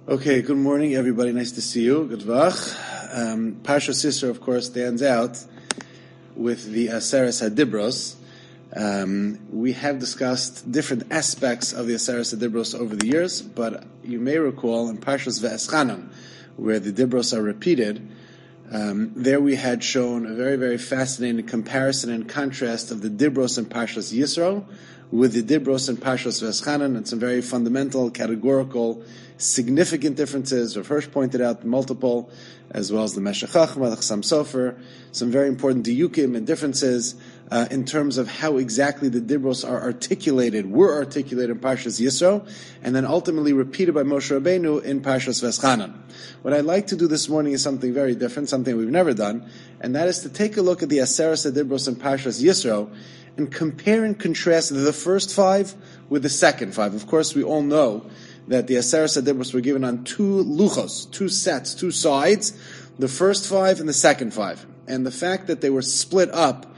Okay, good morning, everybody. Nice to see you. Good vach. Parsha Sisra, of course, stands out with the Aseres HaDibros. We have discussed different aspects of the Aseres HaDibros over the years, but you may recall in Parshas Ve'eschanam, where the Dibros are repeated, there we had shown a very, very fascinating comparison and contrast of the Dibros in Parshas Yisro with the Dibros in Parshas Ve'eschanam, and some very fundamental, categorical, significant differences. Rav Hirsch pointed out multiple, as well as the Meshech Chochmah, the Chassam Sofer, some very important diyukim and differences in terms of how exactly the Dibros were articulated in Parshas Yisro, and then ultimately repeated by Moshe Rabbeinu in Parshas Ve'eschanam. What I'd like to do this morning is something very different, something we've never done, and that is to take a look at the Aseres HaDibros in Parshas Yisro, and compare and contrast the first five with the second five. Of course, we all know that the Aseres HaDibros were given on two luchos, two sets, two sides, the first five and the second five. And the fact that they were split up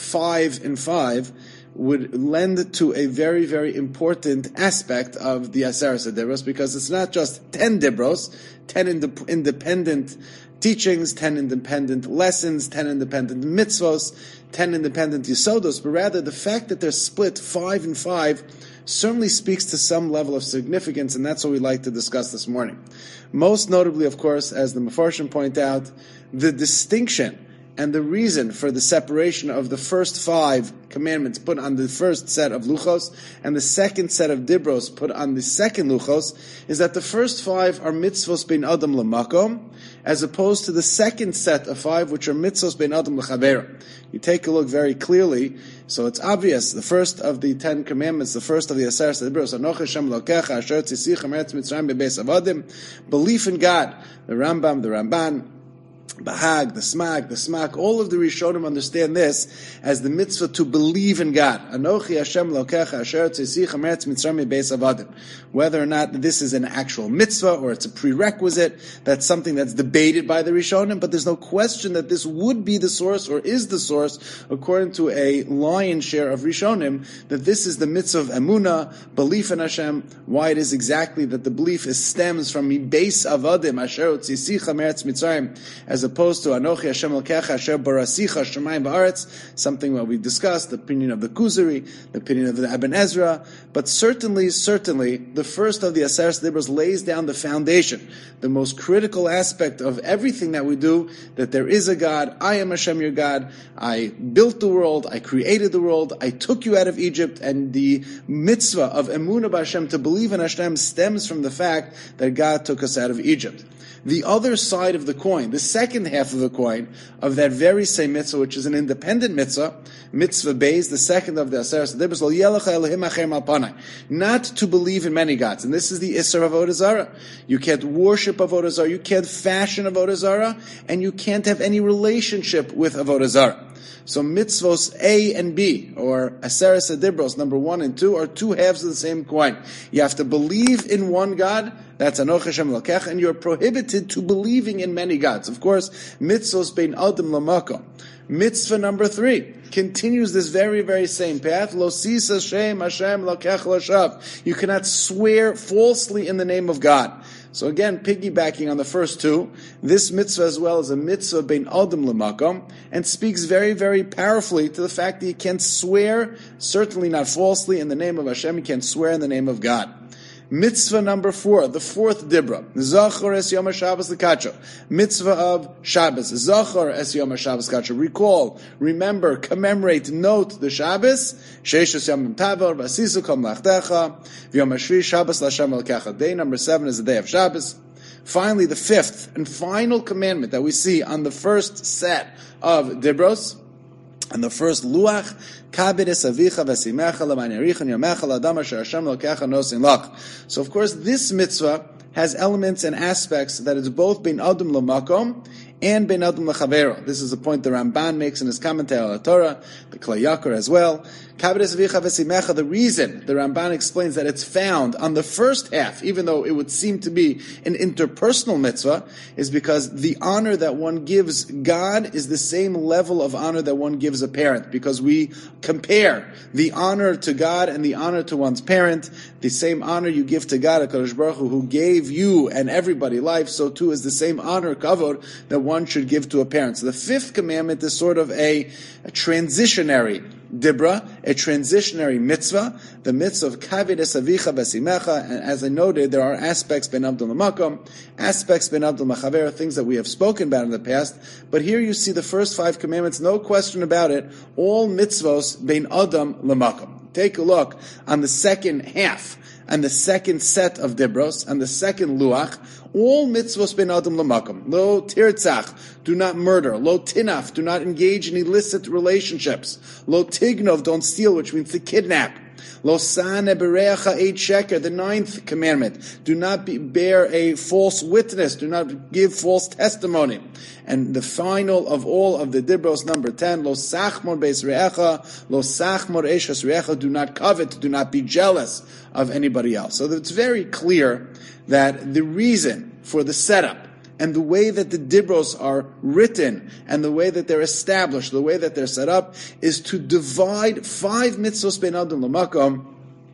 5 and 5 would lend to a very, very important aspect of the Aseres HaDibros, because it's not just 10 Dibros, 10 independent teachings, 10 independent lessons, 10 independent mitzvos, 10 independent yisodos, but rather the fact that they're split 5 and 5 certainly speaks to some level of significance, and that's what we'd like to discuss this morning. Most notably, of course, as the Mefarshim point out, the distinction and the reason for the separation of the first 5 commandments put on the first set of luchos and the second set of dibros put on the second luchos is that the first 5 are mitzvos bein adam lemakom, as opposed to the second set of 5, which are mitzvos bein adam lechaver. You take a look very clearly, so it's obvious. The first of the 10 commandments, the first of the Aseres HaDibros, Anochi Hashem Elokecha Asher Tzisicha Meretz Mitzrayim Bebeis Avadim, belief in God. The Rambam, the Ramban, Bahag, the Smak, all of the Rishonim understand this as the mitzvah to believe in God. Anochi Hashem Elokecha Asher Tzisicha Meretz Mitzrayim Bebeis Avadim. Whether or not this is an actual mitzvah or it's a prerequisite, that's something that's debated by the Rishonim, but there's no question that this would be the source or is the source, according to a lion's share of Rishonim, that this is the mitzvah of Emunah, belief in Hashem. Why it is exactly that the belief stems from Beis Avadim Asher Tzisicha Meretz Mitzrayim, as opposed to Anochi Hashem Elokecha Asher Barasicha Shemayim Ba'aretz, something that we discussed, the opinion of the Kuzari, the opinion of the Ibn Ezra, but certainly, the first of the Aseres HaDibros lays down the foundation, the most critical aspect of everything that we do, that there is a God, I am Hashem your God, I built the world, I created the world, I took you out of Egypt, and the mitzvah of Emunah B'Hashem, to believe in Hashem, stems from the fact that God took us out of Egypt. The other side of the coin, the second half of the coin of that very same mitzvah, which is an independent mitzvah, mitzvah beis, the second of the Aseres HaDibros, Lo Yelecha Elohim Acher Al Panai, not to believe in many gods. And this is the Isser of Avodah Zarah. You can't worship Avodah Zarah, you can't fashion Avodah Zarah, and you can't have any relationship with Avodah Zarah. So mitzvos A and B, or Aseres HaDibros, number 1 and 2, are two halves of the same coin. You have to believe in one God, that's Anochi Hashem Elokecha, and you're prohibited to believing in many gods. Of course, mitzvos bein adam lamakom. Mitzvah number 3 continues this very, very same path. Lo sisa shem Hashem Elokecha l'shav. You cannot swear falsely in the name of God. So again, piggybacking on the first 2, this mitzvah as well is a mitzvah bein adam lemakom, and speaks very, very powerfully to the fact that you can't swear, certainly not falsely, in the name of Hashem. You can't swear in the name of God. Mitzvah number 4, the 4th Dibra, Zachor es Yom HaShabbos l'kacho, mitzvah of Shabbos, Zachor es Yom HaShabbos l'kacho, recall, remember, commemorate, note the Shabbos, Sheishos Yom Tavor, V'asisu kol mlachtecha, V'yom HaShvi Shabbos l'Hashem Elokecha. Day number 7 is the day of Shabbos. Finally, the 5th and final commandment that we see on the first set of Dibros, and the first luach, kabedes avicha v'simecha l'man yarichon yomecha l'adam asher Hashem Elokecha nosin lach. So of course this mitzvah has elements and aspects that it's both bein adam l'makom and ben adam lechavero. This is a point the Ramban makes in his commentary on the Torah, the Klei Yakar as well. The reason the Ramban explains that it's found on the first half, even though it would seem to be an interpersonal mitzvah, is because the honor that one gives God is the same level of honor that one gives a parent, because we compare the honor to God and the honor to one's parent. The same honor you give to God, HaKadosh Baruch Hu, who gave you and everybody life, so too is the same honor, kavod, that one should give to a parent. So the fifth commandment is sort of a transitionary dibra, a transitionary mitzvah, the mitzvah of kavod es avicha b'simecha. And as I noted, there are aspects ben abdul makom, aspects ben abdul machaver, things that we have spoken about in the past. But here you see the first 5 commandments, no question about it, all mitzvos ben adam lemakom. Take a look on the second half, and the second set of dibros, and the second luach, all mitzvos ben adam lemakom. Lo tirtzach, do not murder. Lo tinaf, do not engage in illicit relationships. Lo tignov, don't steal, which means to kidnap. Lo sane bereacha eit sheker, the 9th commandment. Do not bear a false witness. Do not give false testimony. And the final of all of the dibros, number 10, lo sachmor beis re'echa, lo sachmor eshes re'echa, do not covet, do not be jealous of anybody else. So it's very clear that the reason for the setup and the way that the dibros are written, and the way that they're established, the way that they're set up, is to divide 5 mitzvos ben adam lemakom,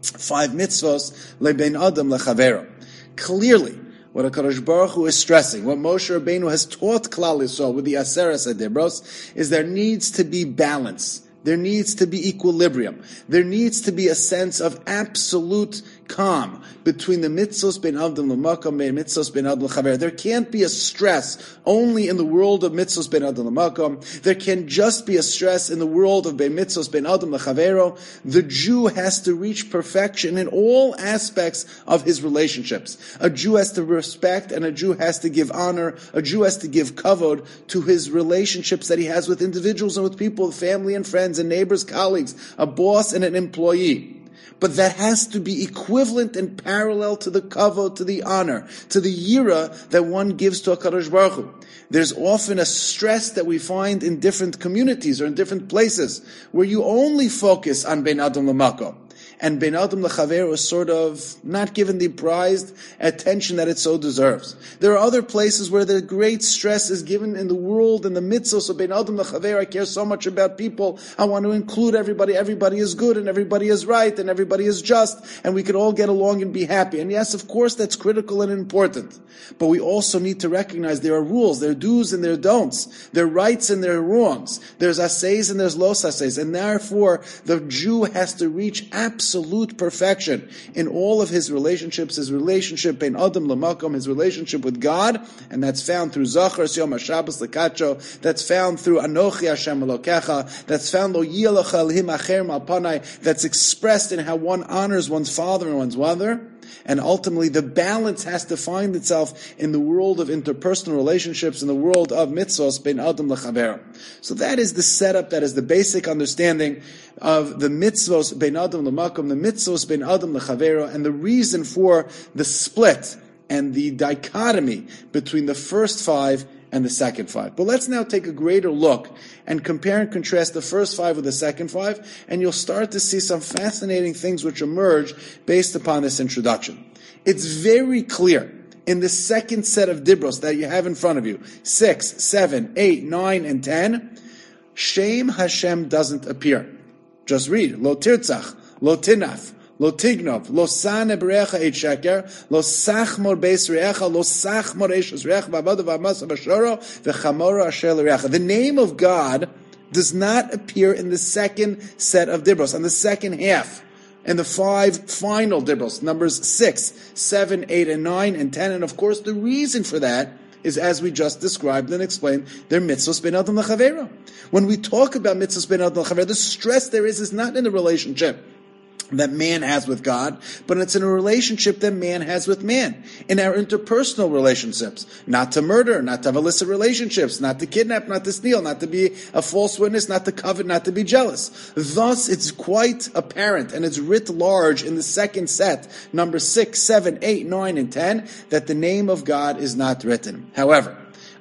5 mitzvos ben adam lechavero. Clearly, what HaKadosh Baruch Hu is stressing, what Moshe Rabbeinu has taught Klal Yisrael with the Aseres HaDibros, is there needs to be balance. There needs to be equilibrium. There needs to be a sense of absolute calm between the mitzvos ben adam l'makom and mitzvos ben adam l'chaver. There can't be a stress only in the world of mitzvos ben adam l'makom. There can just be a stress in the world of mitzvos ben adam l'chavero. The Jew has to reach perfection in all aspects of his relationships. A Jew has to respect, and a Jew has to give honor. A Jew has to give kavod to his relationships that he has with individuals and with people, family and friends and neighbors, colleagues, a boss and an employee. But that has to be equivalent and parallel to the kavod, to the honor, to the yira that one gives to HaKadosh Baruch Hu. There's often a stress that we find in different communities or in different places where you only focus on ben adam l'makom. And ben adam l'chaver is sort of not given the prized attention that it so deserves. There are other places where the great stress is given in the world and the mitzvos of ben adam l'chaver. I care so much about people. I want to include everybody. Everybody is good and everybody is right and everybody is just, and we could all get along and be happy. And yes, of course, that's critical and important. But we also need to recognize there are rules, there are do's and there are don'ts. There are rights and there are wrongs. There's aseis and there's los aseis. And therefore, the Jew has to reach absolute perfection in all of his relationships, his relationship ben adam l'makom, his relationship with God, and that's found through Zachar Yom HaShabbos L'Kacho, that's found through Anochi Hashem Elokecha, that's found Lo Yielach Elohim Acher Malpanai, that's expressed in how one honors one's father and one's mother. And ultimately, the balance has to find itself in the world of interpersonal relationships, in the world of mitzvos ben adam l'chaver. So that is the setup, that is the basic understanding of the mitzvos ben adam l'makom, the mitzvos ben adam l'chaver, and the reason for the split and the dichotomy between the first 5 and the second 5. But let's now take a greater look and compare and contrast the first 5 with the second 5, and you'll start to see some fascinating things which emerge based upon this introduction. It's very clear in the second set of dibros that you have in front of you, 6, 7, 8, 9, and 10, Shem Hashem doesn't appear. Just read, Lo tirtzach, Lo tinaf, Lo tignov, Lo sane berecha eit sheker, Lo sachmor beis re'echa, Lo sachmor eshes re'echa, V'avada v'amasa v'shoro, V'chamora asher l're'echa. The name of God does not appear in the second set of dibros, on the second half, and the 5 final dibros, numbers 6, 7, 8, and 9, and 10. And of course, the reason for that is, as we just described and explained, they're mitzvos ben adam l'chavera. When we talk about mitzvos ben adam l'chavera, the stress there is not in the relationship that man has with God, but it's in a relationship that man has with man, in our interpersonal relationships. Not to murder, not to have illicit relationships, not to kidnap, not to steal, not to be a false witness, not to covet, not to be jealous. Thus, it's quite apparent, and it's writ large in the second set, number 6, 7, 8, 9, and 10, that the name of God is not written. However,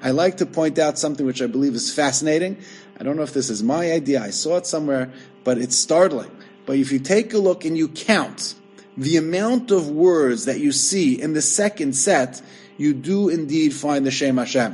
I like to point out something which I believe is fascinating. I don't know if this is my idea. I saw it somewhere, but it's startling. But if you take a look and you count the amount of words that you see in the second set, you do indeed find the Shem Hashem.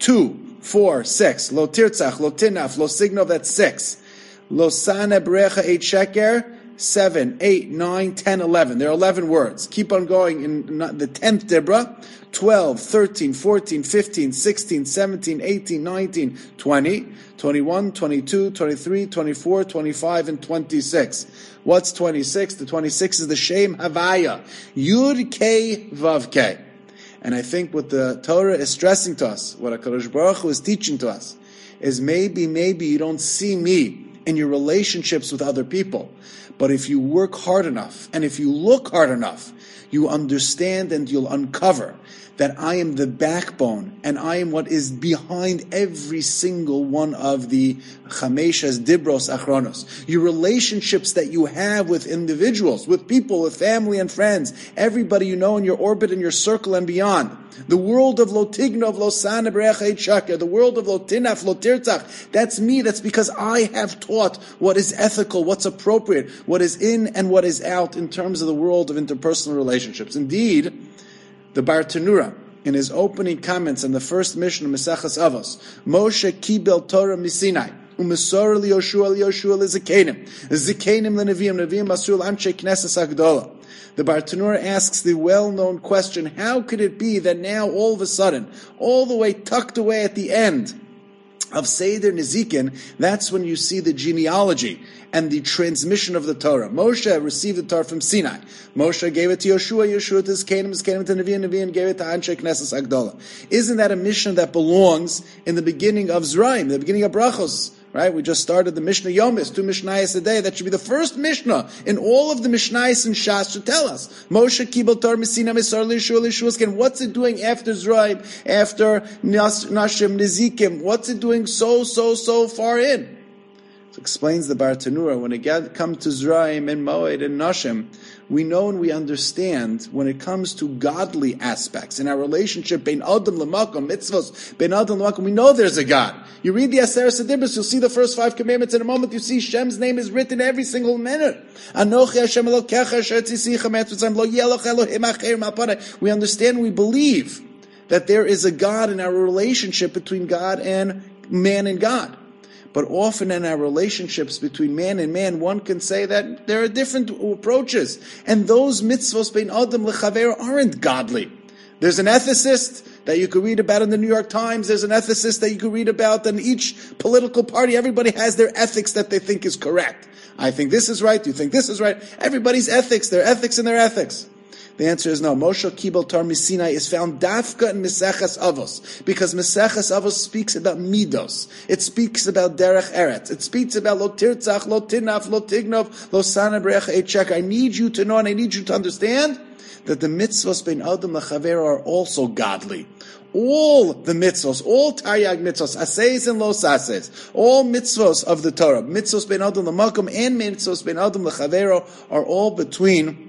2, 4, 6. Lo tirtzach, lo tinaf, lo signov, that's 6. Lo sana brecha 8 sheker, 7, 8, 9, 10, 11. There are 11 words. Keep on going in the 10th Dibra. 12, 13, 14, 15, 16, 17, 18, 19, 20, 21, 22, 23, 24, 25, and 26. What's 26? The 26 is the Shem Havaya. Yud Kei Vav Kei. And I think what the Torah is stressing to us, what HaKadosh Baruch Hu is teaching to us, is maybe you don't see me in your relationships with other people. But if you work hard enough, and if you look hard enough, you understand and you'll uncover that I am the backbone, and I am what is behind every single one of the Chameshas Dibros Achronos. Your relationships that you have with individuals, with people, with family and friends, everybody you know in your orbit, in your circle and beyond. The world of Lo Tignov, Lo Sana B'recha Eit Shaker, the world of Lo Tinaf, Lo Tirtzach, that's me, that's because I have taught what is ethical, what's appropriate, what is in and what is out in terms of the world of interpersonal relationships. Indeed, the Bar Tanura, in his opening comments in the first mission of Mesachas Avos, Moshe kibel Torah misinai, u'mesor liYoshua liZikenim, Zikenim leNeviim, Neviim masur l'Amshei Knesses Agdola. The Bar Tanura asks the well-known question, how could it be that now all of a sudden, all the way tucked away at the end of Seder Nezikin, that's when you see the genealogy and the transmission of the Torah. Moshe received the Torah from Sinai. Moshe gave it to Yoshua, Yoshua to Zikenim to Nevi'im, Nevi'im gave it to Anshe Knesses Agdola. Isn't that a mission that belongs in the beginning of Zraim, the beginning of Brachos? Right? We just started the Mishnah Yomis, 2 Mishnayos a day. That should be the first Mishnah in all of the Mishnayos and Shas to tell us. Moshe Kibel Torah Mesina Mesar Lishua. What's it doing after Zraim, after Nashim, Nezikim? What's it doing so far in? So explains the Bar Tanura, when it comes to Zraim and Moed and Nashim, we know and we understand when it comes to godly aspects in our relationship, bein Adam l'makom, mitzvos, bein Adam l'makom, we know there's a God. You read the Aseret Adibros, you'll see the first 5 commandments. In a moment, you see Shem's name is written every single minute. Anochi Hashem Elokecha asher tzisicha me'etzvosam lo yeloch Elohim acher ma'aparei. We understand, we believe that there is a God in our relationship between God and man and God. But often in our relationships between man and man, one can say that there are different approaches. And those mitzvos bein Adam lechaver aren't godly. There's an ethicist that you could read about in the New York Times. There's an ethicist that you could read about in each political party. Everybody has their ethics that they think is correct. I think this is right. You think this is right. Everybody's ethics, their ethics and their ethics. The answer is no. Moshe Kibel Torah Misinai is found dafka in Meseches Avos, because Meseches Avos speaks about midos. It speaks about derech eretz. It speaks about lo tirtzach, lo tinaf, lo tignov, lo sana b'recha eit sheker. I need you to know and I need you to understand that the mitzvos bein Adam lechaver are also godly. All the mitzvos, all taryag mitzvos, aseis and lo saseis, all mitzvos of the Torah, mitzvos bein Adam lemakom and mitzvos bein Adam lechaver are all between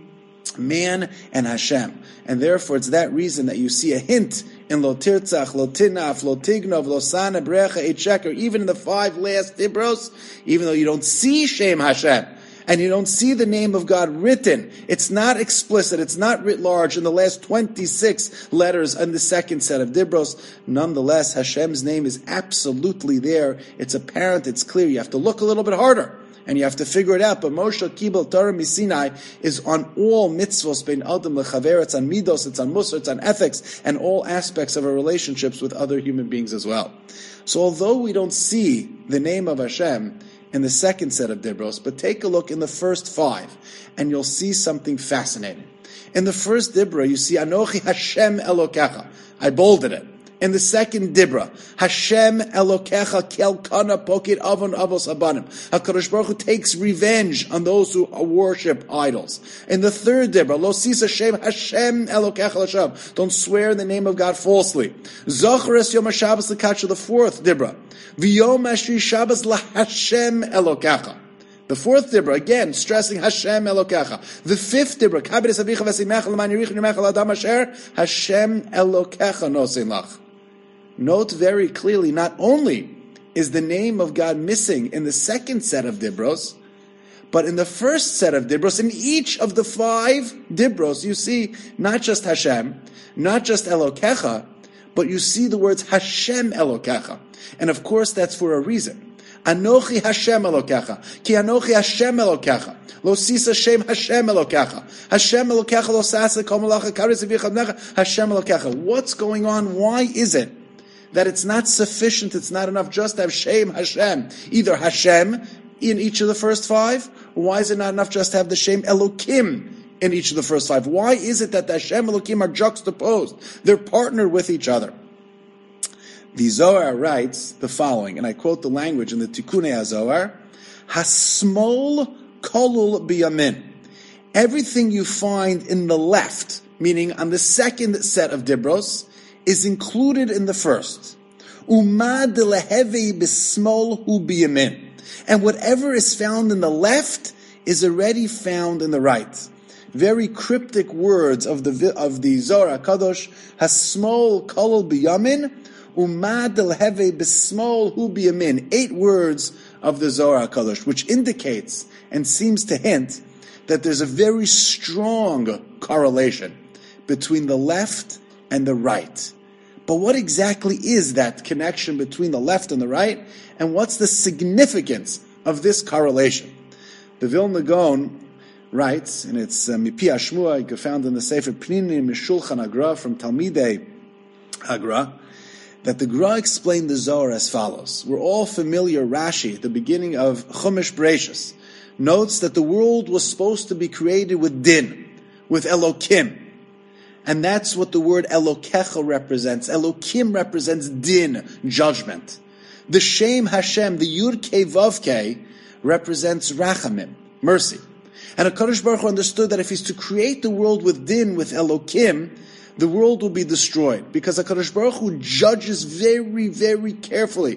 man and Hashem. And therefore it's that reason that you see a hint in Lo Tirtzach, Lo Tinaf, Lo Tignov, Lo Sana, Brecha, Eit Sheker, even in the 5 last Dibros, even though you don't see Shem Hashem, and you don't see the name of God written, it's not explicit, it's not writ large in the last 26 letters in the second set of Dibros. Nonetheless, Hashem's name is absolutely there. It's apparent, it's clear. You have to look a little bit harder. And you have to figure it out. But Moshe Kibel Torah Misinai is on all mitzvos bein Adam lechaver. It's on midos, it's on musar, it's on ethics, and all aspects of our relationships with other human beings as well. So although we don't see the name of Hashem in the second set of Dibros, but take a look in the first 5, and you'll see something fascinating. In the first Dibra, you see Anochi Hashem Elokecha. I bolded it. In the second Dibra, Hashem Elokecha Kelkana Pokit Avon Avos Abanim. HaKadosh Baruch Hu takes revenge on those who worship idols. In the third Dibra, Lo Sis Hashem Elokecha L'Shav. Don't swear in the name of God falsely. Zocheres Yom HaShabbos L'Katsha, the fourth Dibra. V'yom Ashri Shabbos LaHashem Elokecha. The fourth Dibra, again, stressing Hashem Elokecha. The fifth Dibra, Kabir Savicha V'Simecha L'man Yerich L'Mecha L'Adam Asher, Hashem Elokecha Nosein Lach. note very clearly, not only is the name of God missing in the second set of Dibros, but in the first set of Dibros, in each of the 5 Dibros, you see not just Hashem, not just Elokecha, but you see the words Hashem Elokecha. And of course that's for a reason. Anochi Hashem Elokecha, ki Anochi Hashem Elokecha. Lo sisa Shem Hashem Elokecha. Hashem Elokecha lo sasa kol malacha karis v'yichadnecha. Hashem Elokecha. What's going on? Why is it that it's not sufficient, it's not enough just to have Shem Hashem, either Hashem in each of the first 5, or why is it not enough just to have the Shem Elokim in each of the first 5? Why is it that the Hashem Elokim are juxtaposed? They're partnered with each other. The Zohar writes the following, and I quote the language in the Tikkunei HaZohar, Hasmol kolul biyamin. Everything you find in the left, meaning on the second set of Dibros, is included in the first. Umad lehevei bismol hu biyamin. And whatever is found in the left is already found in the right. Very cryptic words of the Zohar HaKadosh. Hasmol kolul biyamin. Umad lehevei bismol hu biyamin. 8 words of the Zohar HaKadosh, which indicates and seems to hint that there's a very strong correlation between the left and the right. But what exactly is that connection between the left and the right? And what's the significance of this correlation? The Vilna Gaon writes, and it's Mipi Ashmua, found in the Sefer Pninim Mishulchan Agra from Talmidei Agra, that the Gra explained the Zohar as follows. We're all familiar, Rashi, at the beginning of Chumash Bereishis, notes that the world was supposed to be created with din, with Elokim. And that's what the word Elokecha represents. Elokim represents din, judgment. The Shem Hashem, the Yud Kei Vav Kei, represents Rachamim, mercy. And HaKadosh Baruch Hu understood that if he's to create the world with din, with Elokim, the world will be destroyed. Because HaKadosh Baruch Hu judges very, very carefully.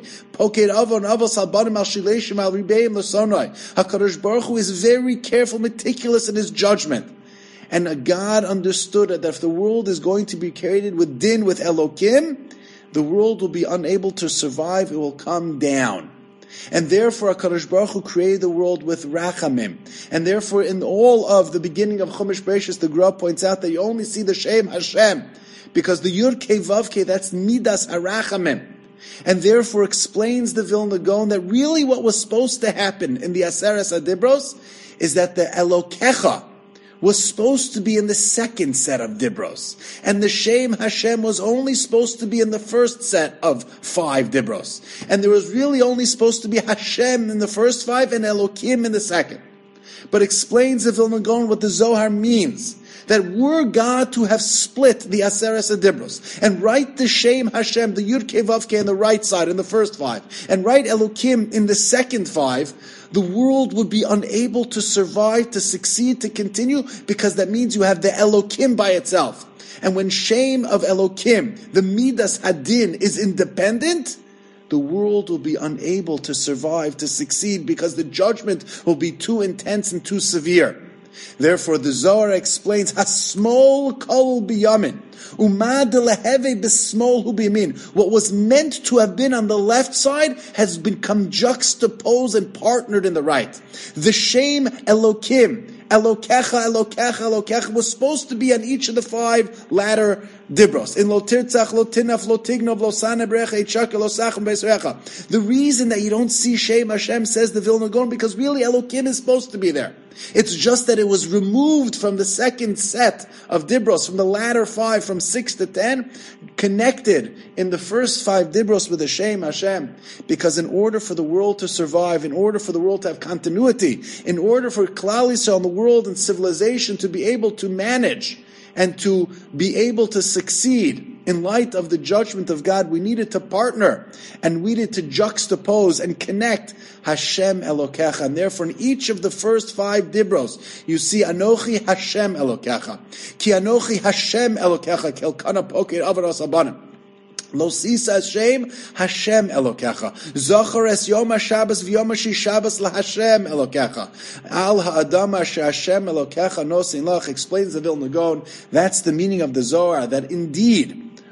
HaKadosh Baruch Hu is very careful, meticulous in his judgment. And God understood that if the world is going to be created with din, with Elokim, the world will be unable to survive, it will come down. And therefore HaKadosh Baruch Hu created the world with Rachamim. And therefore in all of the beginning of Chumash Bereishis, the Gra points out that you only see the Shem Hashem, because the Yud Kei Vav Kei, that's Midas HaRachamim. And therefore explains the Vilna Gaon that really what was supposed to happen in the Aseres HaDibros is that the Elokecha was supposed to be in the second set of Dibros. And the Shem Hashem was only supposed to be in the first set of 5 Dibros. And there was really only supposed to be Hashem in the first 5 and Elokim in the second. But explains the Vilna Gaon what the Zohar means. That were God to have split the Aseres HaDibros and write the Shem Hashem, the Yud Kei Vav Kei on the right side in the first 5, and write Elokim in the second 5, the world would be unable to survive, to succeed, to continue, because that means you have the Elokim by itself. And when Shem of Elokim, the Midas Hadin, is independent, the world will be unable to survive, to succeed, because the judgment will be too intense and too severe. Therefore, the Zohar explains, Hasmol kol biyamin, umad leheve bismol hu biyamin. What was meant to have been on the left side has become juxtaposed and partnered in the right. The Shem Elokim, Elokecha, Elokecha, Elokecha, was supposed to be on each of the 5 latter Dibros. In lo tirtzach, lo tinaf, lo tignov, lo sana brecha, itchak, lo sachem beisrecha. The reason that you don't see Shem Hashem, says the Vilna Gaon, because really Elokim is supposed to be there. It's just that it was removed from the second set of Dibros, from the latter 5, from 6 to 10, connected in the first 5 Dibros with the Shem Hashem. Because in order for the world to survive, in order for the world to have continuity, in order for Klal Yisrael and the world and civilization to be able to manage and to be able to succeed in light of the judgment of God, we needed to partner and we needed to juxtapose and connect Hashem Elokecha. And therefore in each of the first 5 Dibros, you see Anochi Hashem Elokecha. Ki Anochi Hashem Elokecha, Kelkana Pokir Avaros Abanim. Lo sisa Hashem, Hashem Elokecha. Zocher es Yom HaShabbos v'Yom HaShabos LaHashem Elokecha. Al ha'adam asher Hashem Elokecha nosin lach, explains the Vilna Gaon. That's the meaning of the Zohar, that indeed,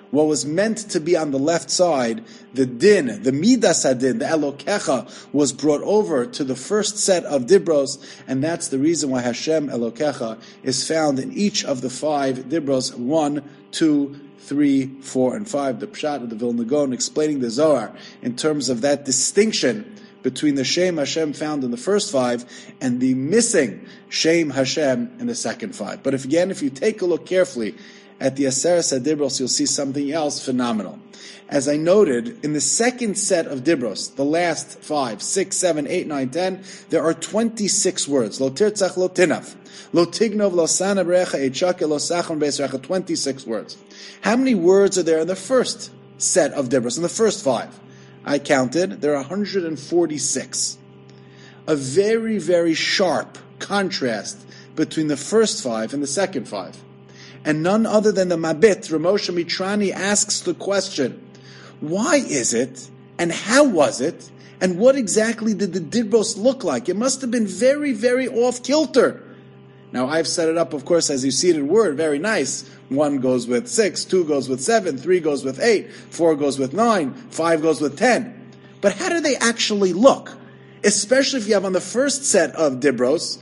what was meant to be on the left side, the din, the midas hadin, the Elokecha, was brought over to the first set of dibros, and that's the reason why Hashem Elokecha is found in each of the 5 dibros, 1, 2, 3, 4, and 5. The Pshat of the Vilna Gaon explaining the Zohar in terms of that distinction between the Shem Hashem found in the first 5 and the missing Shem Hashem in the second 5. But if you take a look carefully at the Aseres HaDibros, you'll see something else phenomenal. As I noted, in the second set of Dibros, the last 5, 6, 7, 8, 9, 10, there are 26 words. Lo tirtzach, lo tinaf. Lo tignov, lo sana b'recha, eichake, lo sachon b'esrecha. 26 words. How many words are there in the first set of Dibros, in the first 5? I counted, there are 146. A very, very sharp contrast between the first 5 and the second 5. And none other than the Mabit, Ramosha Mitrani, asks the question, why is it, and how was it, and what exactly did the Dibros look like? It must have been very, very off-kilter. Now, I've set it up, of course, as you see it in Word, very nice. 1 goes with 6, 2 goes with 7, 3 goes with 8, 4 goes with 9, 5 goes with 10. But how do they actually look? Especially if you have on the first set of Dibros,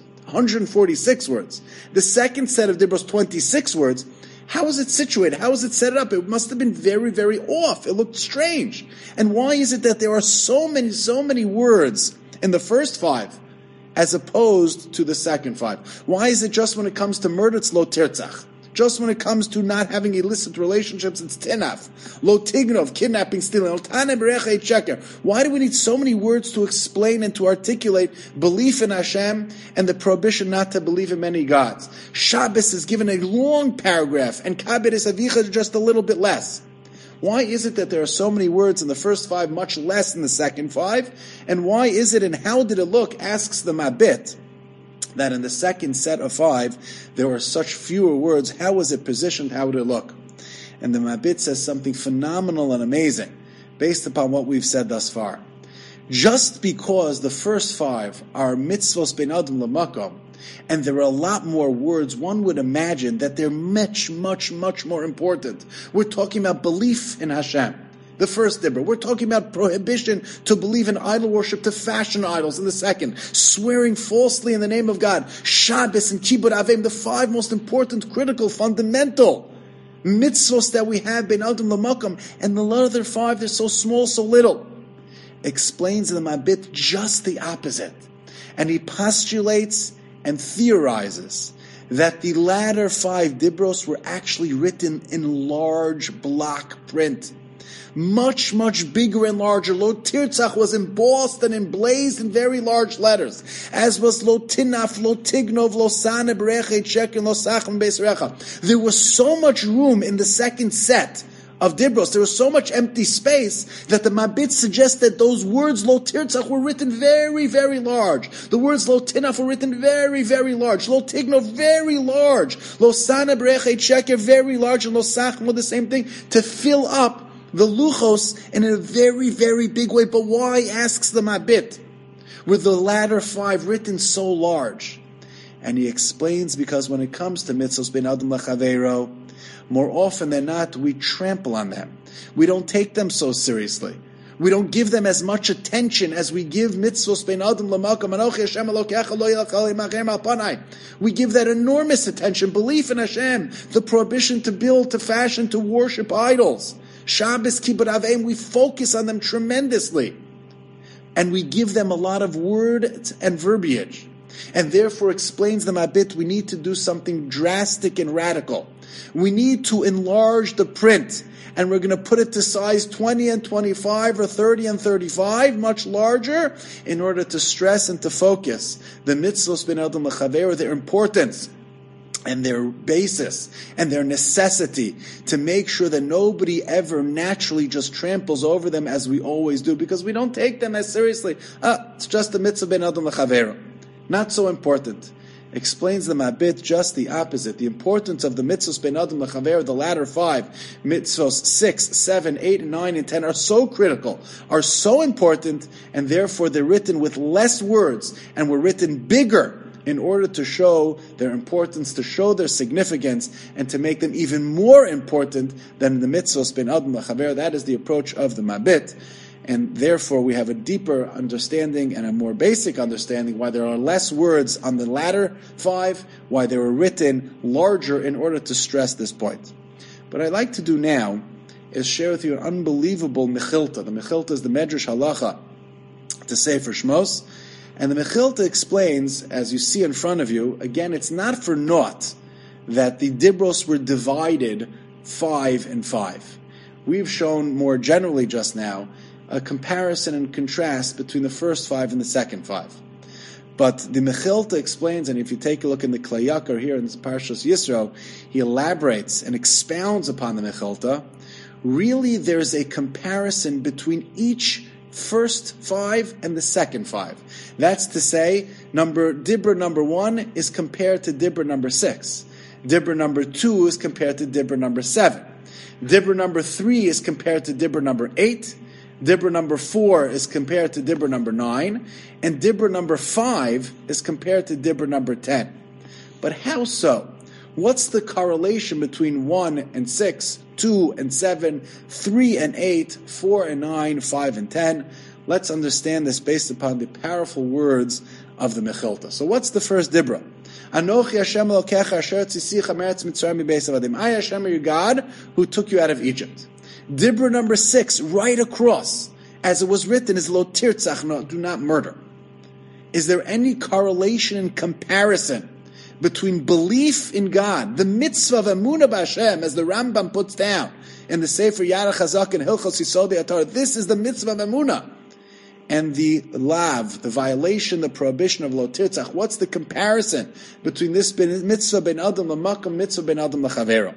146 words. The second set of Dibros, 26 words. How is it situated? How is it set up? It must have been very, very off. It looked strange. And why is it that there are so many words in the first 5 as opposed to the second 5? Why is it just when it comes to murder, it's lo tirtzach? Just when it comes to not having illicit relationships, it's tinaf. Lo tignov, kidnapping, stealing. Lo tane berecha, et sheker. Why do we need so many words to explain and to articulate belief in Hashem and the prohibition not to believe in many gods? Shabbos is given a long paragraph, and Kaberis Avicha is just a little bit less. Why is it that there are so many words in the first 5, much less in the second 5? And why is it, and how did it look, asks the Mabit, that in the second set of 5, there were such fewer words? How was it positioned? How would it look? And the Mabit says something phenomenal and amazing, based upon what we've said thus far. Just because the first 5 are mitzvos ben adam l'makom, and there are a lot more words, one would imagine that they're much more important. We're talking about belief in Hashem, the first dibra. We're talking about prohibition to believe in idol worship, to fashion idols in the second. Swearing falsely in the name of God. Shabbos and Kibbut Avim, the 5 most important, critical, fundamental mitzvos that we have, ben adam l'makom, and the other 5, they're so small, so little. Explains in the Mabit just the opposite. And he postulates and theorizes that the latter 5 dibros were actually written in large block print. Much bigger and larger. Lo tirtzach was embossed and emblazed in very large letters, as was lo tinaf, lo tignov, lo sana berecha, sheker, lo sachem beisrecha. There was so much room in the second set of Dibros, there was so much empty space that the Mabit suggests that those words lo tirtzach were written very, very large. The words lo tinaf were written very, very large. Lo tignov, very large. Lo sana berecha, sheker, very large. And lo sachem, the same thing, to fill up the luchos in a very, very big way. But why, asks the Mabit, were the latter 5 written so large? And he explains, because when it comes to mitzvos ben adam l'chaveiro, more often than not, we trample on them. We don't take them so seriously. We don't give them as much attention as we give mitzvos ben adam l'makom, anochi Hashem Elokecha lo yilchal imachem al panai. We give that enormous attention, belief in Hashem, the prohibition to build, to fashion, to worship idols. Shabbos, Kibbut Avim, we focus on them tremendously. And we give them a lot of words and verbiage. And therefore, explains the Mabit, we need to do something drastic and radical. We need to enlarge the print. And we're going to put it to size 20 and 25 or 30 and 35, much larger, in order to stress and to focus the mitzvos ben adam l'chaveiro, their importance and their basis and their necessity, to make sure that nobody ever naturally just tramples over them as we always do, because we don't take them as seriously. It's just the mitzvah ben adam l'chaveiro. Not so important. Explains the Mabit just the opposite. The importance of the mitzvahs ben adam l'chaveiro, the latter 5, mitzvahs 6, 7, 8, 9, and 10, are so critical, are so important, and therefore they're written with less words, and were written bigger in order to show their importance, to show their significance, and to make them even more important than the mitzvos ben adam l'chaver. That is the approach of the Mabit. And therefore, we have a deeper understanding and a more basic understanding why there are less words on the latter 5, why they were written larger in order to stress this point. What I'd like to do now is share with you an unbelievable Mechilta. The Mechilta is the Medrash Halacha to Sefer Shmos. And the Mechilta explains, as you see in front of you, again, it's not for naught that the Dibros were divided 5 and 5. We've shown more generally just now a comparison and contrast between the first 5 and the second 5. But the Mechilta explains, and if you take a look in the Klei Yakar here in this Parshas Yisro, he elaborates and expounds upon the Mechilta. Really, there's a comparison between each first 5 and the second 5. That's to say, Dibra number 1 is compared to Dibra number 6. Dibra number 2 is compared to Dibra number 7. Dibra number 3 is compared to Dibra number 8. Dibra number 4 is compared to Dibra number 9, and Dibra number 5 is compared to Dibra number 10. But how so? What's the correlation between 1 and 6, 2 and 7, 3 and 8, 4 and 9, 5 and 10? Let's understand this based upon the powerful words of the Mechilta. So what's the first Dibra? Anochi Hashem Elokecha asher tzisicha meretz Mitzrayim mibeis avadim. I Hashem are your God who took you out of Egypt. Dibra number 6, right across, as it was written, is lo tirtzach, no, do not murder. Is there any correlation and comparison between belief in God, the mitzvah of emunah b'Hashem, as the Rambam puts down in the Sefer Yad HaChazak and Hilchos Yisodei HaTorah, this is the mitzvah of emunah, and the lav, the violation, the prohibition of lo tirtzach? What's the comparison between this mitzvah ben adam l'makam, mitzvah ben adam l'chavero?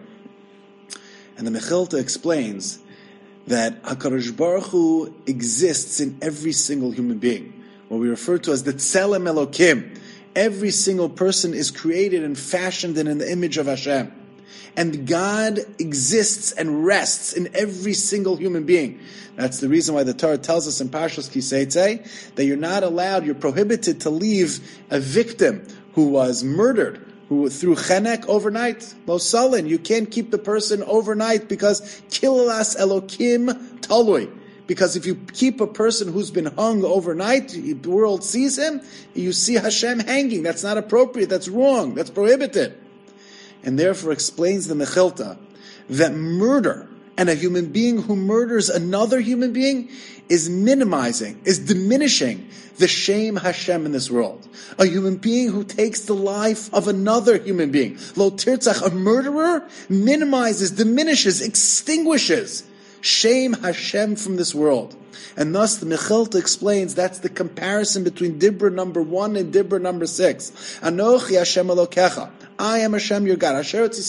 And the Mechilta explains that HaKadosh Baruch Hu exists in every single human being, what we refer to as the Tselem Elokim. Every single person is created and fashioned in the image of Hashem. And God exists and rests in every single human being. That's the reason why the Torah tells us in Parshas Kiseitzei that you're not allowed, you're prohibited to leave a victim who was murdered, who through chenek overnight. Lo salin, you can't keep the person overnight because kilas elokim talui. Because if you keep a person who's been hung overnight, the world sees him, you see Hashem hanging. That's not appropriate, that's wrong, that's prohibited. And therefore explains the Mechilta that murder and a human being who murders another human being is minimizing, is diminishing the shame Hashem in this world. A human being who takes the life of another human being, lo tirtzach, a murderer, minimizes, diminishes, extinguishes shame Hashem from this world. And thus the Mechilta explains that's the comparison between Dibra number 1 and Dibra number 6. Anochi Hashem Elokecha. I am Hashem your God.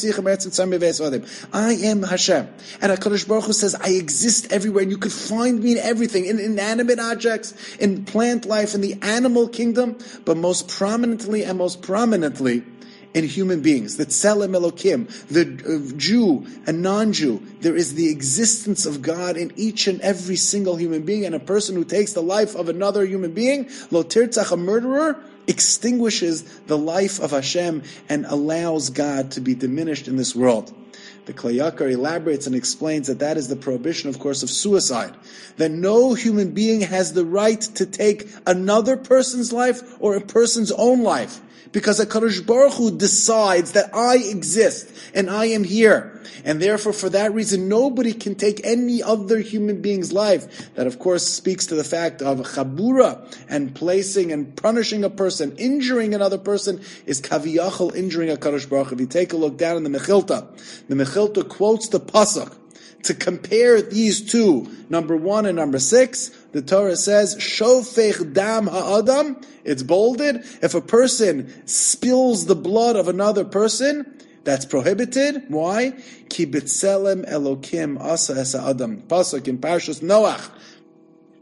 I am Hashem. And HaKadosh Baruch Hu says, I exist everywhere, and you could find me in everything, in inanimate objects, in plant life, in the animal kingdom, but most prominently in human beings. The Tselem Elokim, the Jew and non-Jew, there is the existence of God in each and every single human being, and a person who takes the life of another human being, lo tirtzach, a murderer, extinguishes the life of Hashem and allows God to be diminished in this world. The Klei Yakar elaborates and explains that that is the prohibition, of course, of suicide. That no human being has the right to take another person's life or a person's own life. Because HaKadosh Baruch Hu decides that I exist and I am here. And therefore, for that reason, nobody can take any other human being's life. That, of course, speaks to the fact of chabura, and placing and punishing a person, injuring another person, is kaviyachol, injuring HaKadosh Baruch Hu. If you take a look down in the Mechilta quotes the pasuk to compare these two, number 1 and number 6. The Torah says, Shofech dam ha'adam, it's bolded. If a person spills the blood of another person, that's prohibited. Why? Ki b'tselem elokim asa esa adam. Pasuk in Parshas Noach.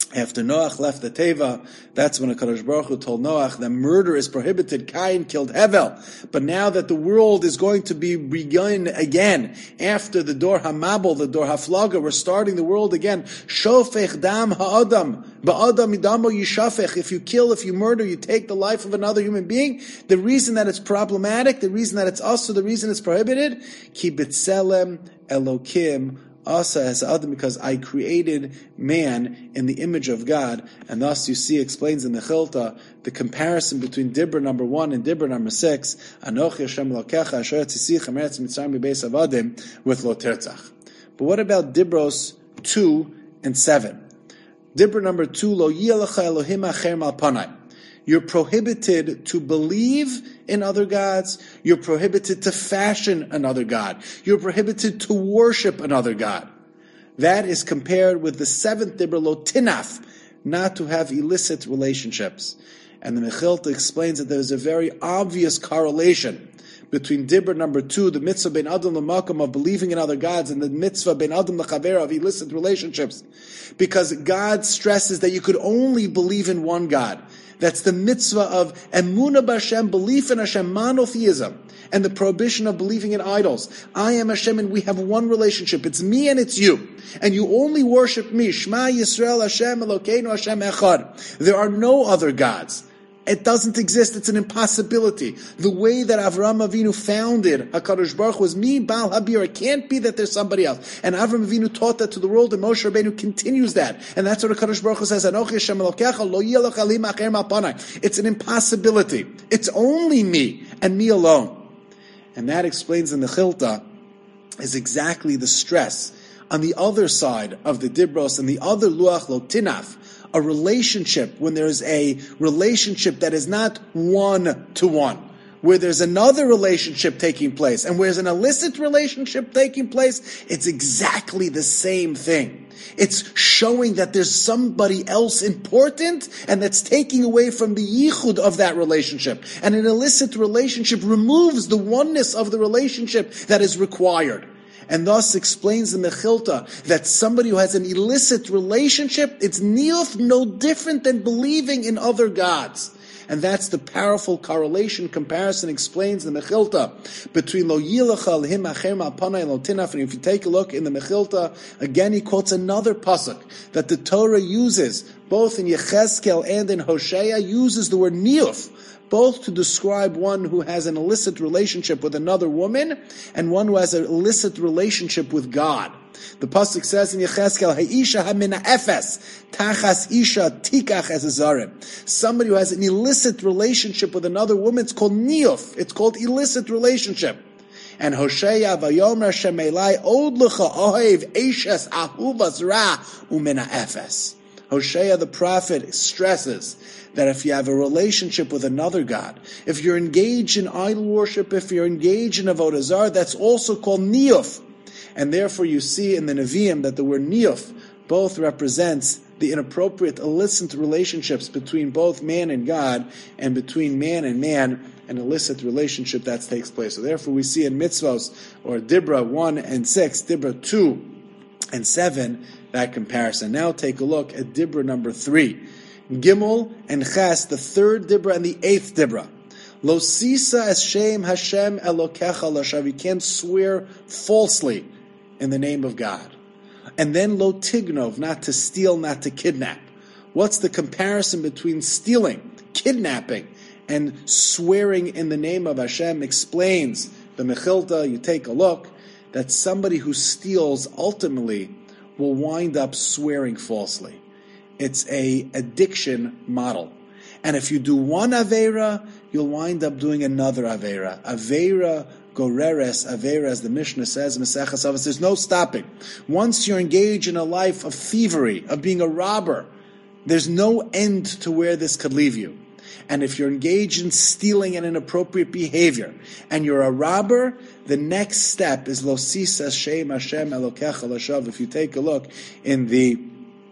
After Noach left the Teva, that's when HaKadosh Baruch Hu told Noach that murder is prohibited. Cain killed Hevel. But now that the world is going to be begun again, after the Dor HaMabel, the Dor HaFlaga, we're starting the world again. Shofech dam ha'adam, ba'adam idamo yishafech. If you kill, if you murder, you take the life of another human being. The reason that it's problematic, the reason that it's also, the reason it's prohibited, ki b'tselem Elokim Asa as Adam, because I created man in the image of God, and thus you see explains in the Chilta the comparison between Dibra number 1 and Dibra number 6, Anochi Hashem Elokecha Asher Tzisichem Eretz Mitzrayim Bebeis Avadim with Lo Tirtzach. But what about Dibros 2 and 7? Dibra number 2, Lo Yelecha Elohim Acher Malpanai. You're prohibited to believe in other gods. You're prohibited to fashion another god. You're prohibited to worship another god. That is compared with the 7th Dibra, Lo Tinaf, not to have illicit relationships. And the Mechilta explains that there's a very obvious correlation between Dibra number 2, the mitzvah ben Adam l'makam of believing in other gods, and the mitzvah ben Adam l'chavera of illicit relationships. Because God stresses that you could only believe in one God. That's the mitzvah of emunah b'Hashem, belief in Hashem, monotheism, and the prohibition of believing in idols. I am Hashem, and we have one relationship. It's me and it's you. And you only worship me. Shema Yisrael Hashem Elokeinu Hashem Echad. There are no other gods. It doesn't exist. It's an impossibility. The way that Avraham Avinu founded HaKadosh Baruch Hu was me, Baal Habir. It can't be that there's somebody else. And Avraham Avinu taught that to the world, and Moshe Rabbeinu continues that. And that's what HaKadosh Baruch Hu says, Anochi Hashem Elokecha, lo yeh loch alim acher malpanai. It's an impossibility. It's only me, and me alone. And that explains in the Chilta, is exactly the stress on the other side of the Dibros and the other Luach Lo Tinaf, a relationship, when there's a relationship that is not one-to-one, where there's another relationship taking place, and where there's an illicit relationship taking place, it's exactly the same thing. It's showing that there's somebody else important, and that's taking away from the yichud of that relationship. And an illicit relationship removes the oneness of the relationship that is required. And thus explains the Mechilta that somebody who has an illicit relationship, it's niyuf no different than believing in other gods. And that's the powerful correlation comparison explains the Mechilta between Lo Yilecha Lehim Acher Malpanai and Lo Tinaf. And if you take a look in the Mechilta, again he quotes another pasuk that the Torah uses, both in Yechezkel and in Hosea, uses the word niyuf, both to describe one who has an illicit relationship with another woman and one who has an illicit relationship with God. The pasuk says in Yechezkel, "Ha'isha hamina efes tachas isha tikach as a zarim." Somebody who has an illicit relationship with another woman, it's called niyuf. It's called illicit relationship. And Hosea vayomer shemelai od lecha ohev eshes ahuvas ra umina efes. Hosea the prophet stresses that if you have a relationship with another God, if you're engaged in idol worship, if you're engaged in avodah zarah, that's also called niyuf. And therefore you see in the Nevi'im that the word niyuf both represents the inappropriate, illicit relationships between both man and God, and between man, an illicit relationship that takes place. So therefore we see in mitzvos, or Dibra 1 and 6, Dibra 2 and 7, that comparison. Now take a look at Dibra number 3. Gimel and Ches, the 3rd Dibra and the 8th Dibra. Lo sisa es shem Hashem Elokecha l'shav. You can't swear falsely in the name of God. And then lo tignov, not to steal, not to kidnap. What's the comparison between stealing, kidnapping, and swearing in the name of Hashem? Explains the Mechilta, you take a look, that somebody who steals ultimately will wind up swearing falsely. It's a addiction model. And if you do one Aveira, you'll wind up doing another Aveira. Aveira goreres, Aveira, as the Mishnah says, Maseches Avos, there's no stopping. Once you're engaged in a life of thievery, of being a robber, there's no end to where this could leave you. And if you're engaged in stealing and inappropriate behavior, and you're a robber, the next step is Lo sisa shem Hashem Elokecha l'shav. If you take a look in the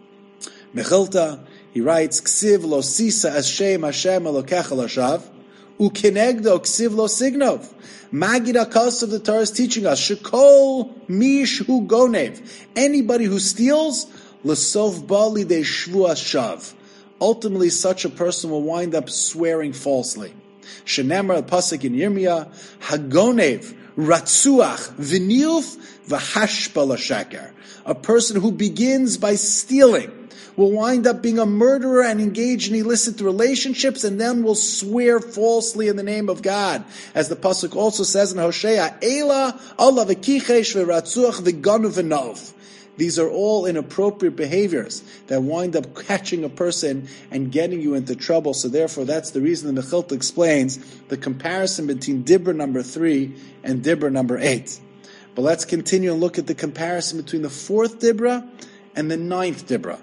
Mechilta, he writes, Ksiv lo sisa as shem Hashem Elokecha l'shav, ukinegdo ksiv lo signov. Magid HaKos of the Torah is teaching us, Shekol mish hu gonev. Anybody who steals, L'sof bali de shvuas shav. Ultimately, such a person will wind up swearing falsely. Shenemar pasuk in Yirmiyah, Hagonev ratzuach v'nilf v'hashpa l'sheker. A person who begins by stealing will wind up being a murderer and engage in illicit relationships, and then will swear falsely in the name of God. As the pasuk also says in Hosea, Ela Allah v'kichesh v'ratzuach v'ganu v'nov. These are all inappropriate behaviors that wind up catching a person and getting you into trouble. So therefore, that's the reason the Mechilta explains the comparison between Dibra number 3 and Dibra number 8. But let's continue and look at the comparison between the 4th Dibra and the 9th Dibra.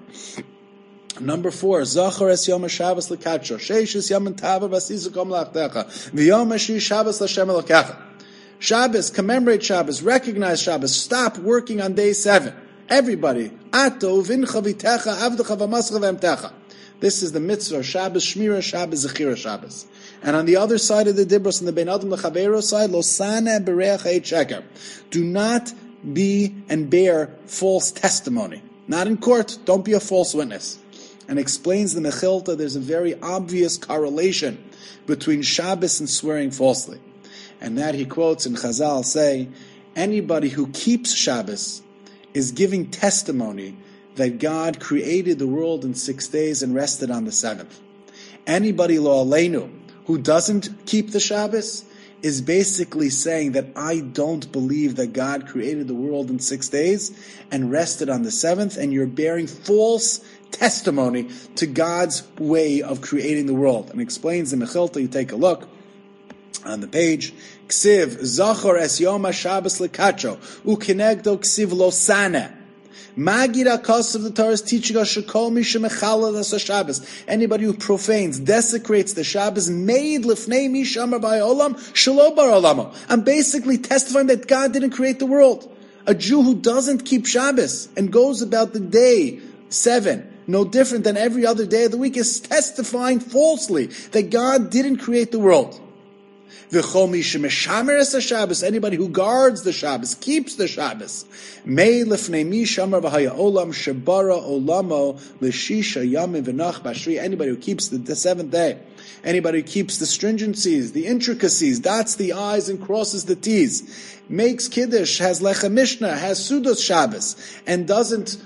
Number 4, Zachar es Yom HaShabbos l'kadsho, Sheish es Yom Tava v'asizukom l'achtecha, v'Yom HaShish Shabbos l'Shem Elokecha. Shabbos, commemorate Shabbos, recognize Shabbos, stop working on day 7. Everybody, Ato vincha v'techa avdecha v'mascha v'emtecha. This is the mitzvah of Shabbos, Shmira Shabbos, Zechira Shabbos. And on the other side of the Dibros, on the Ben Adam L'Chavero side, Losana bereach eit sheker. Do not be and bear false testimony. Not in court, don't be a false witness. And explains the Mechilta, there's a very obvious correlation between Shabbos and swearing falsely. And that he quotes in Chazal say, anybody who keeps Shabbos is giving testimony that God created the world in 6 days and rested on the 7th. Anybody, lo aleinu, who doesn't keep the Shabbos is basically saying that I don't believe that God created the world in 6 days and rested on the 7th, and you're bearing false testimony to God's way of creating the world. And explains in Mechilta, you take a look on the page, Ksiv, Zachor es Yom HaShabbos l'kadsho, u'kenegdo ksiv lo saneh. Magid HaKos of the Torah is teaching us shekol mi shemechalel es HaShabbos. Anybody who profanes, desecrates the Shabbos, made lifnei mi shamar ba'olam, shelo bar olamo. I'm basically testifying that God didn't create the world. A Jew who doesn't keep Shabbos and goes about the day 7, no different than every other day of the week, is testifying falsely that God didn't create the world. Anybody who guards the Shabbos, keeps the Shabbos. Anybody who keeps the 7th day, anybody who keeps the stringencies, the intricacies, dots the I's and crosses the T's, makes Kiddush, has Lechem Mishnah, has Sudos Shabbos, and doesn't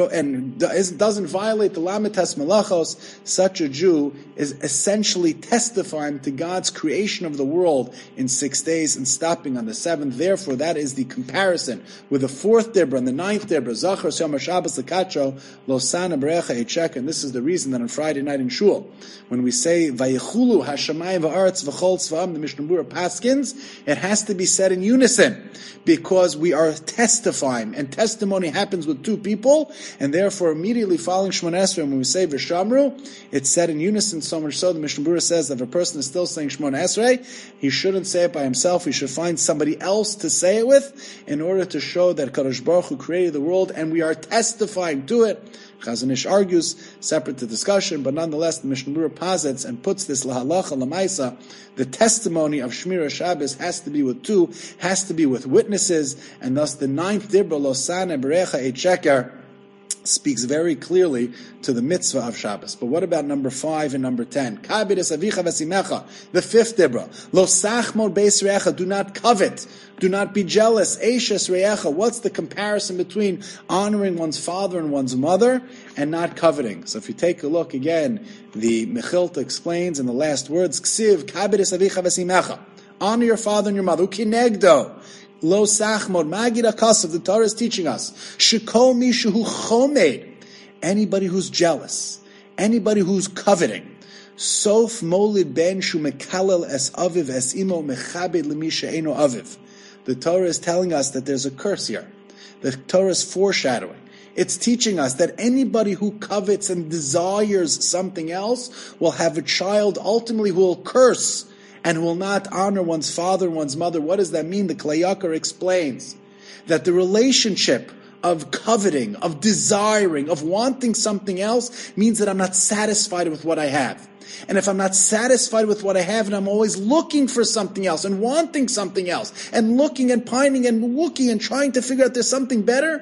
violate the Lamites Malachos, such a Jew is essentially testifying to God's creation of the world in 6 days and stopping on the 7th. Therefore, that is the comparison with the 4th Dibra and the 9th Dibra, Zachar Yom HaShabbos l'kadsho, Losana berecha eit sheker. And this is the reason that on Friday night in Shul, when we say Vayichulu Hashamayim v'aretz v'chol tzva'am, the Mishnah Berurah paskins, it has to be said in unison, because we are testifying, and testimony happens with 2 people, and therefore immediately following Shemona Esrei, when we say V'shamru, it's said in unison, so much so the Mishnah Berurah says that if a person is still saying Shemona Esrei, he shouldn't say it by himself, he should find somebody else to say it with, in order to show that Kadosh Baruch Hu created the world, and we are testifying to it. Chazon Ish argues, separate the discussion, but nonetheless the Mishnah Berurah posits and puts this lahalacha lamaisa, the testimony of Shmira Shabbos has to be with 2, has to be with witnesses, and thus the 9th Dibra, Losana berecha eit sheker, speaks very clearly to the mitzvah of Shabbos. But what about number 5 and number 10? Kabir es avicha v'simecha, the 5th Dibra. Lo sachmod beis re'echa, do not covet, do not be jealous. Eishes re'echa, what's the comparison between honoring one's father and one's mother and not coveting? So if you take a look again, the Mechilta explains in the last words, Ksiv, kabir es avicha v'simecha, honor your father and your mother. Ukinegdo, Lo sachmod, Magid HaKos, the Torah is teaching us, Shekol mishu hu chomed, anybody who's jealous, anybody who's coveting, Sof molid ben shu mekalel es aviv es imo mechabed lemi she'eno aviv. The Torah is telling us that there's a curse here. The Torah is foreshadowing. It's teaching us that anybody who covets and desires something else will have a child ultimately who will curse and will not honor one's father and one's mother. What does that mean? The Klei Yakar explains that the relationship of coveting, of desiring, of wanting something else means that I'm not satisfied with what I have. And if I'm not satisfied with what I have and I'm always looking for something else and wanting something else and looking and pining and looking and trying to figure out there's something better,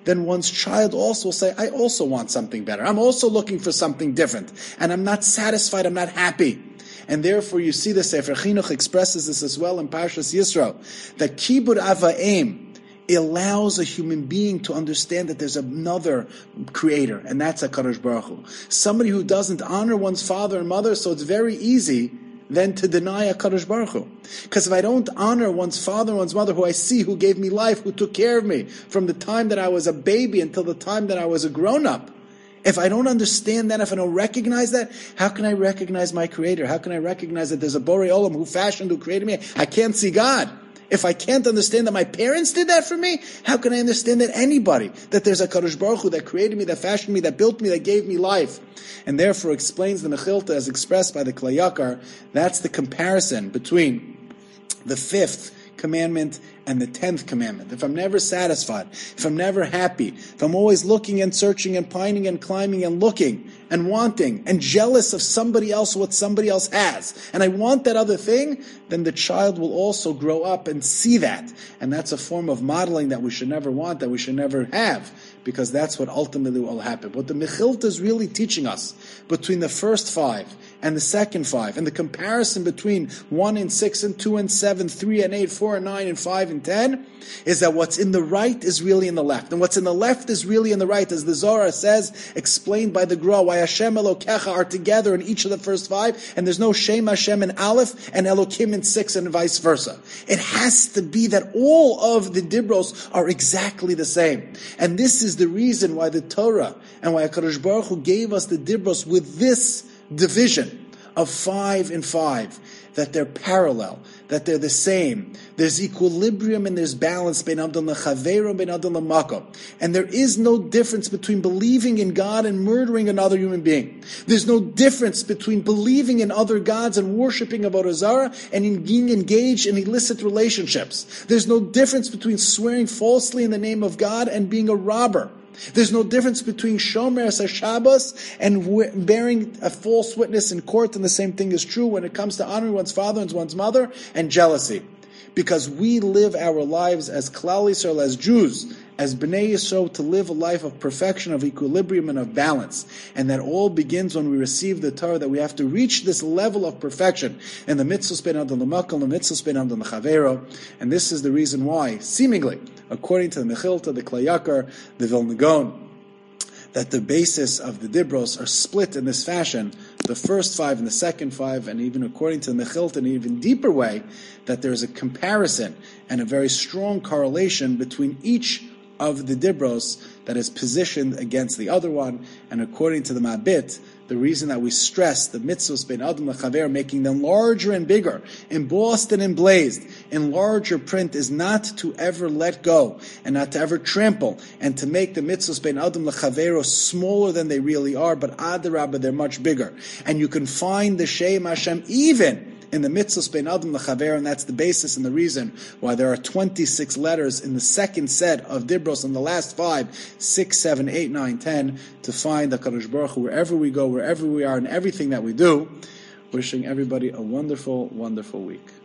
then one's child also will say, I also want something better. I'm also looking for something different. And I'm not satisfied, I'm not happy. And therefore you see the Sefer Chinuch expresses this as well in Parshas Yisro, that Kibud Avayim allows a human being to understand that there's another creator, and that's HaKadosh Baruch Hu. Somebody who doesn't honor one's father and mother, so it's very easy then to deny HaKadosh Baruch Hu. Because if I don't honor one's father and one's mother, who I see, who gave me life, who took care of me from the time that I was a baby until the time that I was a grown-up, if I don't understand that, if I don't recognize that, how can I recognize my Creator? How can I recognize that there's a Borei Olam who fashioned, who created me? I can't see God. If I can't understand that my parents did that for me, how can I understand that anybody, that there's a Kadosh Baruch Hu that created me, that fashioned me, that built me, that gave me life? And therefore explains the Mechilta as expressed by the Klei Yakar, that's the comparison between the 5th commandment and the 10th commandment. If I'm never satisfied, if I'm never happy, if I'm always looking and searching and pining and climbing and looking and wanting and jealous of somebody else, what somebody else has, and I want that other thing, then the child will also grow up and see that. And that's a form of modeling that we should never want, that we should never have, because that's what ultimately will happen. What the Mechilta is really teaching us between the first 5 and the second 5, and the comparison between 1 and 6 and 2 and 7, 3 and 8, 4 and 9 and 5 and 10, is that what's in the right is really in the left, and what's in the left is really in the right, as the Zohar says, explained by the Gra, why Hashem Elokecha are together in each of the first 5, and there's no Shem Hashem in Aleph and Elokim in 6, and vice versa. It has to be that all of the Dibros are exactly the same, and this is the reason why the Torah and why HaKadosh Baruch Hu gave us the Dibros with this division of 5 and 5, that they're parallel, that they're the same. There's equilibrium and there's balance, ben adam lechaveiro, ben adam lemakom. And there is no difference between believing in God and murdering another human being. There's no difference between believing in other gods and worshipping Avodah Zarah and in being engaged in illicit relationships. There's no difference between swearing falsely in the name of God and being a robber. There's no difference between Shomer HaShabbos and bearing a false witness in court, and the same thing is true when it comes to honoring one's father and one's mother and jealousy. Because we live our lives as Klal Yisrael, as Jews, as Bnei Yisrael, to live a life of perfection, of equilibrium, and of balance. And that all begins when we receive the Torah, that we have to reach this level of perfection. And the mitzvahs ben adam l'makol, the mitzvahs ben adam l'chavero. And this is the reason why, seemingly, according to the Mechilta, the Klei Yakar, the Vilna Gaon, that the basis of the Dibros are split in this fashion, the first 5 and the second 5, and even according to the Mechilta, in an even deeper way, that there's a comparison and a very strong correlation between each of the Dibros that is positioned against the other one. And according to the Mabit, the reason that we stress the mitzvahs ben adam lechaver, making them larger and bigger, embossed and emblazed in larger print, is not to ever let go and not to ever trample and to make the mitzvahs ben adam lechaver smaller than they really are, but adarabah, they're much bigger. And you can find the Shem Hashem even in the mitzvahs ben adam l'chaver, and that's the basis and the reason why there are 26 letters in the second set of Dibros, and the last 5, 6, 7, 8, 9, 10, to find the HaKadosh Baruch Hu wherever we go, wherever we are, and everything that we do. Wishing everybody a wonderful, wonderful week.